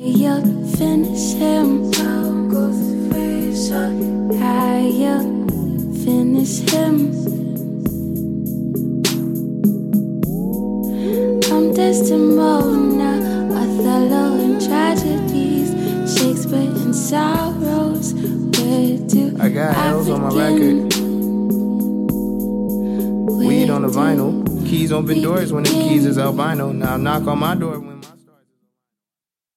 you finish him? How goes the razor? How you finish him? I'm Desdemona now, Othello and tragedies, Shakespeare and sorrows. Where do I got L's on my record. Weed on the vinyl. Keys open doors when the keys is albino. Now knock on my door when